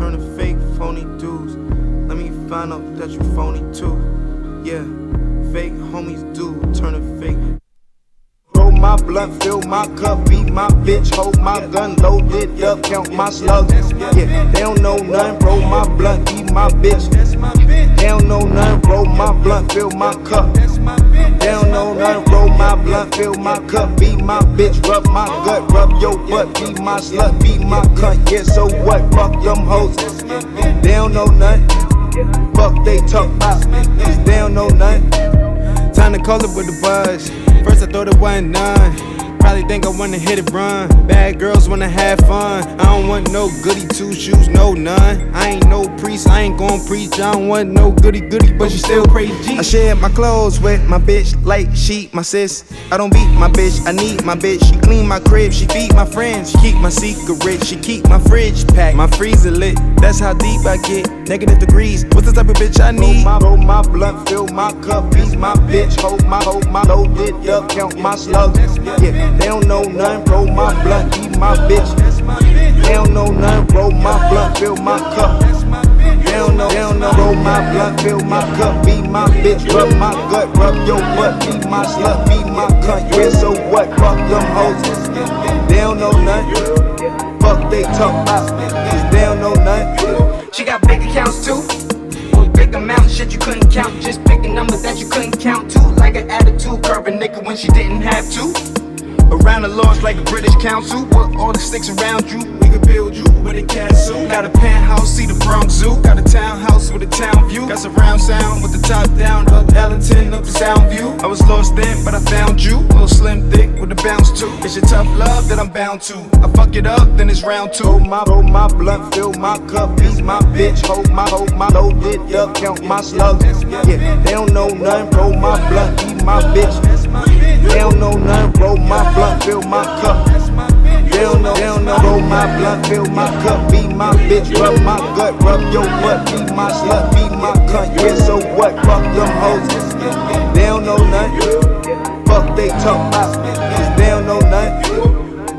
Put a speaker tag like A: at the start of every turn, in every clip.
A: turn to fake, phony dudes. Let me find out that you phony too. Yeah, fake homies do turn to fake. Roll my blunt, fill my cup, beat my bitch, hold my gun loaded up, count my slugs. Yeah, they don't know nothing, roll my blunt, beat my bitch. They don't know nothing, roll my blunt, fill my cup. They don't know nothing, roll my blunt, fill my cup, beat my bitch, rub my gut, rub your butt, be my slut, be my cunt. Yeah, so what? Fuck them hoes. They don't know nothing. Fuck they talk about, cause they don't know nothing. Time to call it with the buzz. First I thought it wasn't none. Probably think I wanna hit it run. Bad girls wanna have fun. I don't want no goody two shoes, no none. I ain't no priest, I ain't gon' preach. I don't want no goody goody, but you still praise G. I share my clothes with my bitch like she my sis. I don't beat my bitch, I need my bitch. She clean my crib, she feed my friends. She keep my secret, she keep my fridge packed, my freezer lit. That's how deep I get. Negative degrees, what's the type of bitch I need? Roll my blunt, fill my cup, beat my bitch, hold my loaded up, count my slugs. Yeah, they don't know nothing, roll my blunt, eat my bitch. They don't know nothing, roll my blunt, fill my cup. They don't know, roll my blunt, fill my cup, beat my bitch, rub my gut, rub your butt, be my slut, be my cunt. Yeah, so what? Fuck them hoes. They don't know nothing. Fuck they talk about, cause they don't know nothing.
B: She got big accounts too, with big amounts, shit you couldn't count. Just picking numbers that you couldn't count to, like an attitude, curve a nigga when she didn't have to. Around the laws like a British council, with all the sticks around you, we could build you with a castle. Got a penthouse, see the Bronx Zoo. Got a townhouse with a town view. Got surround sound with the top down, up Ellington, up the sound view. I was lost then, but I found you. Little slim thick with a bounce too. It's your tough love that I'm bound to. I fuck it up, then it's round two.
A: Roll my blunt, fill my cup, beat my bitch, hold my loaded up, count my slugs. Yeah, they don't know nothing, roll my blunt, eat my bitch. They don't know nothing, roll my blunt, fill my cup. They don't know, roll my blunt, fill my cup, beat my bitch, rub my gut, rub your butt, be my slut, be my cunt. Yeah, so what? Fuck them hoes. They don't know nothing. Fuck they talk about, cause they don't know nothing.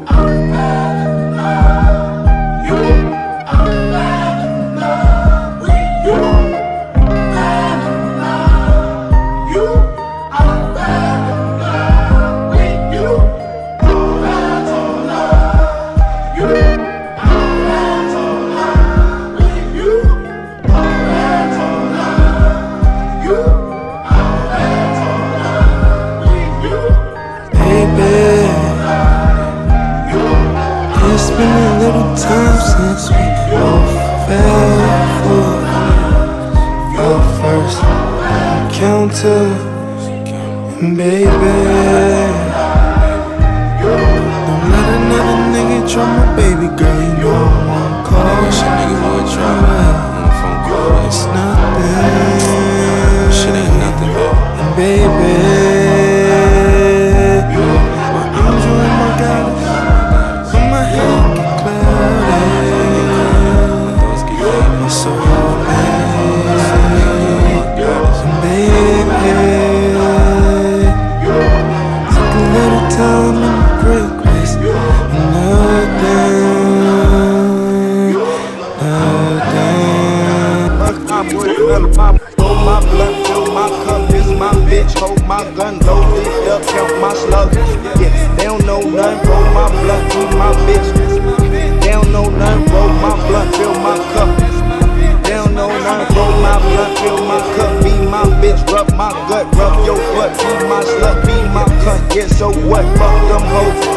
C: It's been a little time since we both fell first encounter, and baby, don't let another nigga try my baby girl. You know I won't call.
D: Shit, nigga would try on the phone call.
C: It's nothing.
D: Shit ain't nothing, man.
C: And baby,
A: roll my blunt, fill my cup, this my bitch, hold my gun loaded up, count my slugs. Yeah, they don't know nothing, roll my blunt, eat my bitch. They don't know nothing, roll my blunt, fill my cup. They don't know nothing, roll my blunt, fill my cup, be my bitch, rub my gut, rub your butt, be my slut, be my cunt. Yeah, so what? Fuck them hoes.